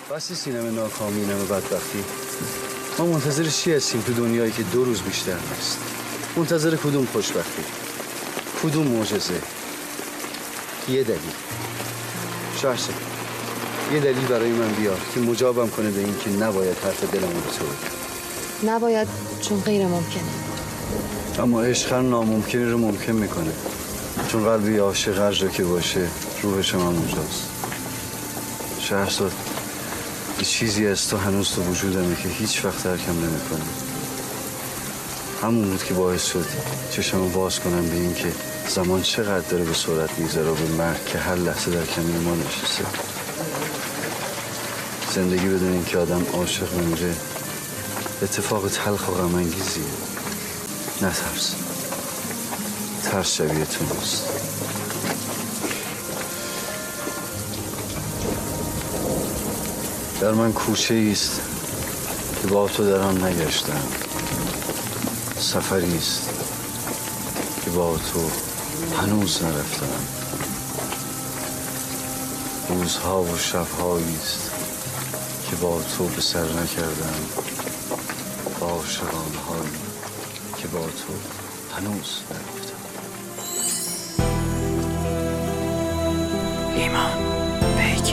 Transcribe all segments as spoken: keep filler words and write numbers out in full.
بس سینما ناکامی، اینمه بدبختی. ما منتظر چی هستیم تو دنیایی که دو روز بیشتر نیست؟ منتظر کدوم خوشبختی؟ کدوم معجزه؟ یه دلیل. شهرزاد، یه دلیل برای من بیار که مجابم کنه به این که نباید حرف دلمو به تو بگم. نباید چون غیر ممکنه. اما عشق هر ناممکنی رو ممکن میکنه. چون قلبی عاشق هر جا که باشه روحش هم اونجاست. شهرزاد، یه چیزی از تو هنوز تو وجودمه که هیچ وقت ترکم نمیکنه. همون بود که باعث شد چشمو باز کنم به این که زمان چقدر داره به سرعت میگذره به مرگ که هر لحظه در کمین ما نشسته. زندگی بدون این که آدم عاشق میمیره اتفاق تلخ و غم انگیزیه. نترس، ترس شبیه تو نیست. در من کوچه ایست که با تو در آن نگشتم. سفری است که با تو هنوز نرفتم. روزها و شبهایی است که با تو به سر نکردم. با عاشقانه هایی که با تو هنوز نرفتم. ایمان بیگی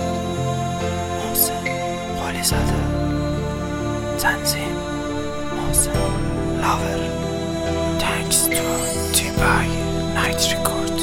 محسن قالی زده تنظیم محسن لاور. Thanks to Dubai Night Record.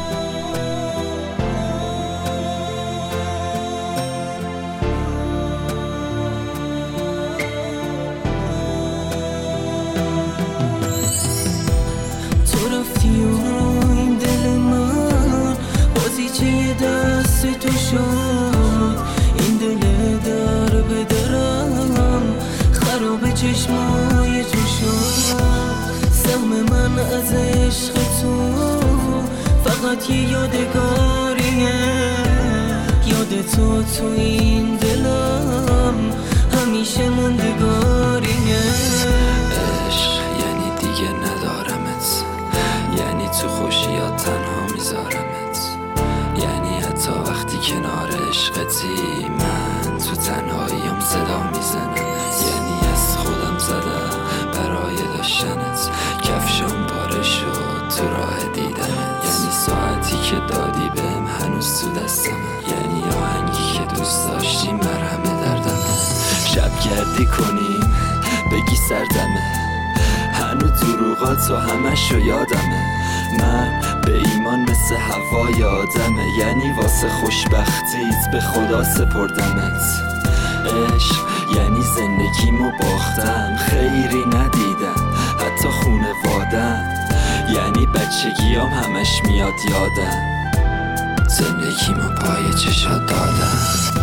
تو رفتی و این دل من بازیچه دست تو شد. این دل در به درم خراب چشمای تو شد. سهم من از عشق تو فقط یه یادگاریه. یاد تو تو این دلم همیشه موندگاریه. عشق یعنی دیگه ندارمت، یعنی تو خوشیات تنها میذارمت، یعنی حتی وقتی کنار عشقتی من تو تنهاییم صدا میزنم. یعنی از خودم زدم برای داشتنت، کفشم پاره شد تو راه دیدنت. یعنی ساعتی که دادی بهم هنوز تو دستمه، یعنی آهنگی که دوست داشتی مرهم دردمه. شب گردی کنیم بگی سردمه، هنوز دروغاتو همشو یادمه. من به ایمان مثل هوای آدمه، یعنی واسه خوشبختیت به خدا سپردمت. عشق یعنی زندگیمو باختم، خیری ندیدم حتی خونوادم. یعنی بچگیام همش میاد یادم، زندگیمو پای چشات دادم.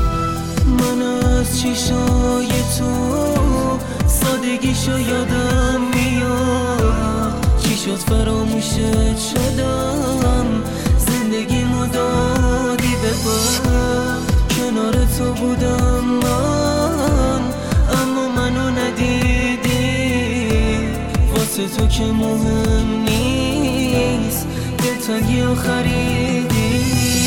من از چشای تو سادگیشو یادم میاد. چی شد فراموشت شدم، زندگیمو دادی به من. کنار تو بودم من اما منو ندیدی. واسه تو که مهم نیست دلتنگی و خریدی.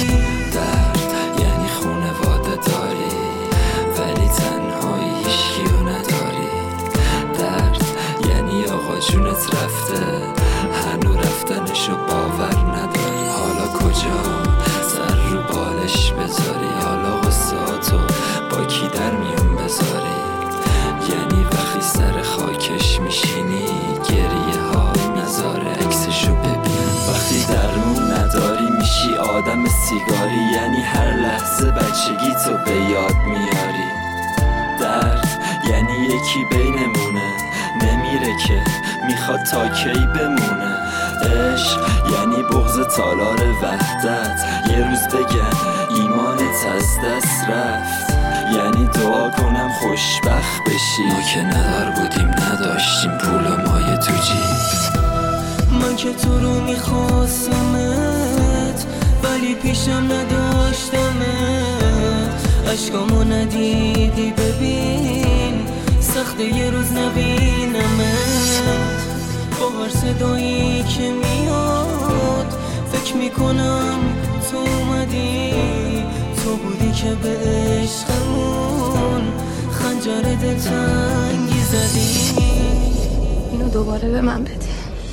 درد یعنی خونواده داری ولی تنهایی هیچکیو نداری. درد یعنی آقا جونت رفته هنو رفتنشو باور نداری. حالا کجا سر رو بالش بذاری، حالا غصهاتو با کی در میون بذاری. یعنی وقتی سر خاکش میشینی گریه ها نذاره عکسشو ببین. وقتی درمون نداری میشی آدم سیگاری، یعنی هر لحظه بچگی تو به یاد میاری. درد یعنی یکی بینمونه نمیره که میخواد تا کی بمونه. عشق یعنی بغض تالار وحدت، یه روز بگم ایمانت از دست رفت. یعنی دعا کنم خوشبخت بشی، ما که ندار بودیم نداشتیم پول و مایه تو جیب. من که تو رو میخواستمت ولی پیشم نداشتمت. عشقامو ندیدی ببین سخته یه روز نبینمت. با هر صدایی که میاد فکر میکنم تو اومدی. تو بودی که به عشقمون کن خنجر دلتنگی زدی. اینو دوباره به من بده.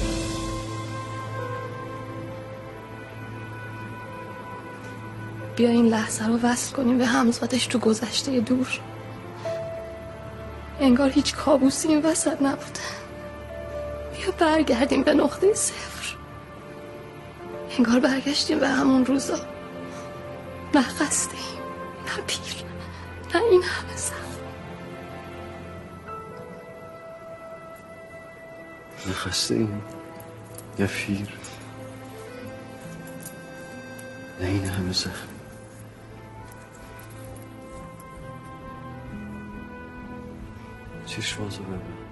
بیا این لحظه رو وصل کنیم به همزادش تو گذشته دور. انگار هیچ کابوسی این وسط نبوده. بیا برگردیم به نقطه صفر. انگار برگشتیم به همون روزا. نه خسته ایم، نه پیر، نه این همه زخم. نه خسته ایم، نه پیر، نه این همه زخم. چشمازو ببین.